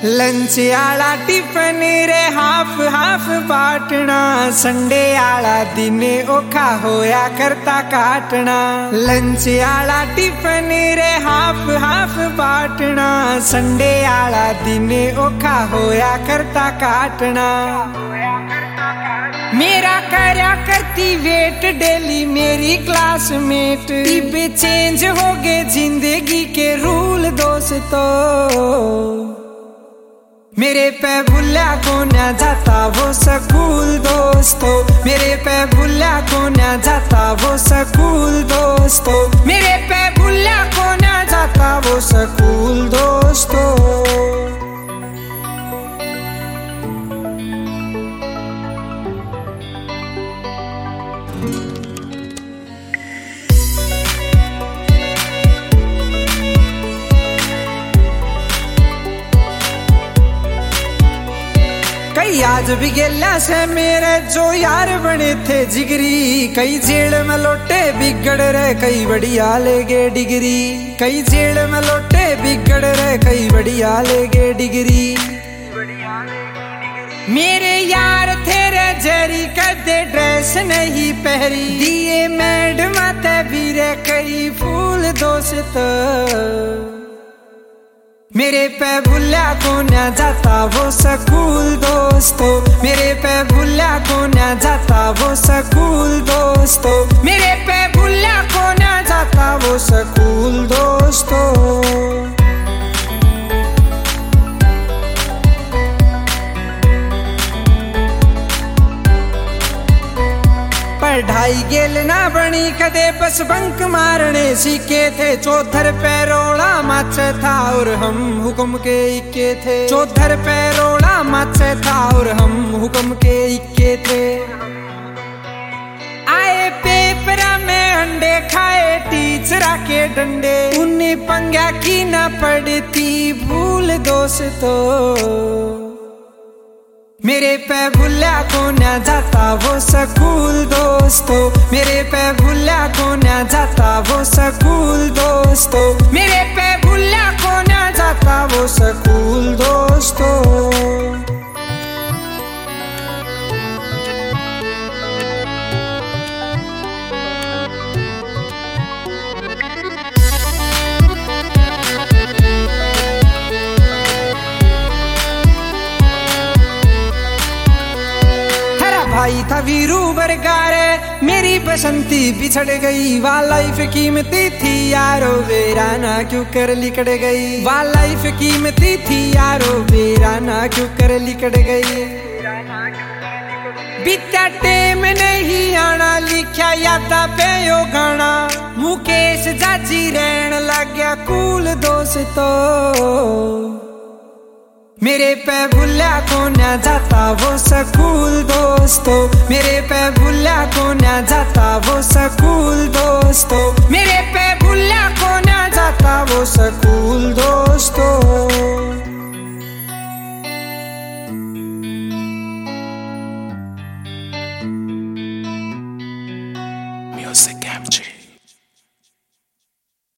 Lunch आला tiffin रे half half बाटना, Sunday आला दिन औखा होया करता काटना। लंच आला टिफिन रे हाफ हाफ बाटना, संडे आला दिन औखा होया करता काटना। मेरा करया करती वेट डेली मेरी क्लासमेट, टिब्बे चेंज हो गए जिंदगी के रूल दोस्तों। मेरे पे भूला को ना जाता वो स्कूल दोस्तों, मेरे पे भूला को ना जाता वो स्कूल दोस्तों, मेरे पे भूला को ना जाता वो स्कूल दोस्तों। कई आज भी गेला से मेरे जो यार बने थे जिगरी, कई जेल में लौटे बिगड़ रहे कई बढ़िया ले गए डिग्री, कई जेल में लौटे बिगड़ रहे कई बढ़िया ले गए डिग्री। मेरे यार थे रे जरी कदे ड्रेस नहीं पहरी, दिए मैडम ते भी रे कई फूल दोस्त। मेरे पे भूला को ना जाता वो स्कूल दोस्तों, मेरे पे भूला को ना जाता वो स्कूल दोस्तों, मेरे पे भूला को ना जाता वो स्कूल दोस्तों। पढ़ाई गेल ना बनी कदे बस बंक मारने सीखे थे, चौधर पे रोड़ा मच था और हम हुक्म के इक्के थे, चौधर पे रोड़ा मच था और हम हुक्म के इक्के थे। आए पेपर में अंडे खाए टीचरा के डंडे, उन्हें पंगा की ना पड़ती भूल दोस्तों। मेरे पे भूला को ना जाता वो स्कूल दोस्तों, मेरे पे भूला को ना जाता वो स्कूल दोस्तों, मेरे पे भूला को ना जाता वो स्कूल दोस्तों। भाई था वीरू बरगारे मेरी बसंती बिछड़ गई, वाह लाइफ कीमती थी यारो वीराना क्यों कर लिकड़ गई, वाह लाइफ कीमती थी यारो वीराना क्यों कर लिकड़ गई। बीता टेम नहीं आना लिखा यादा पे यो गाना, मुकेश जाजी रहन लग गया कूल दोस्तों। मेरे पे भूला को ना जाता वो स्कूल दोस्तों, मेरे पे भूला को ना जाता वो स्कूल दोस्तों, मेरे पे भूला को ना जाता वो स्कूल दोस्तों।